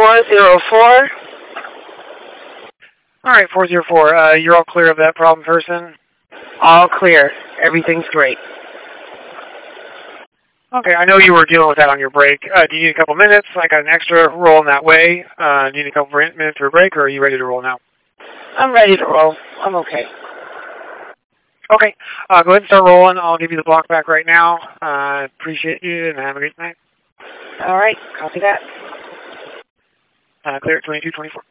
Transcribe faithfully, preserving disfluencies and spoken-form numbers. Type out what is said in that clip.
four zero four. All right, four zero four. Uh, you're all clear of that problem person? All clear. Everything's great. Okay, I know you were dealing with that on your break. Uh, do you need a couple minutes? I got an extra roll in that way. Uh, do you need a couple minutes for a break, or are you ready to roll now? I'm ready to roll. I'm okay. Okay, uh, go ahead and start rolling. I'll give you the block back right now. I uh, appreciate you, and have a great night. All right, copy that. Uh, clear at twenty-two twenty-four.